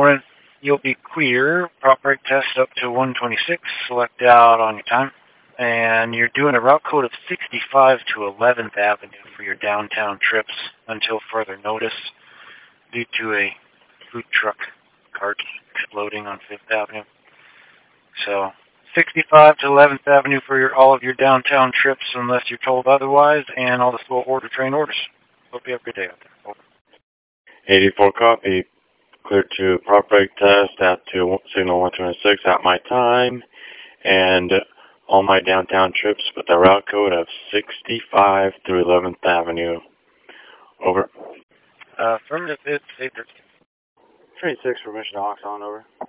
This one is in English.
morning. You'll be clear. Prop brake test up to 126. Select out on your time. And you're doing a route code of 65 to 11th Avenue for your downtown trips until further notice due to a food truck cart exploding on 5th Avenue. So 65 to 11th Avenue for all of your downtown trips unless you're told otherwise, and all the slow order train orders. Hope you have a good day out there. Over. 84 copy. Clear to prop brake test at to signal 126 at my time, and all my downtown trips with a route code of 65 through 11th Avenue. Over. Affirmative, it's 8:13. Train 6 for Mission to Oxon, over.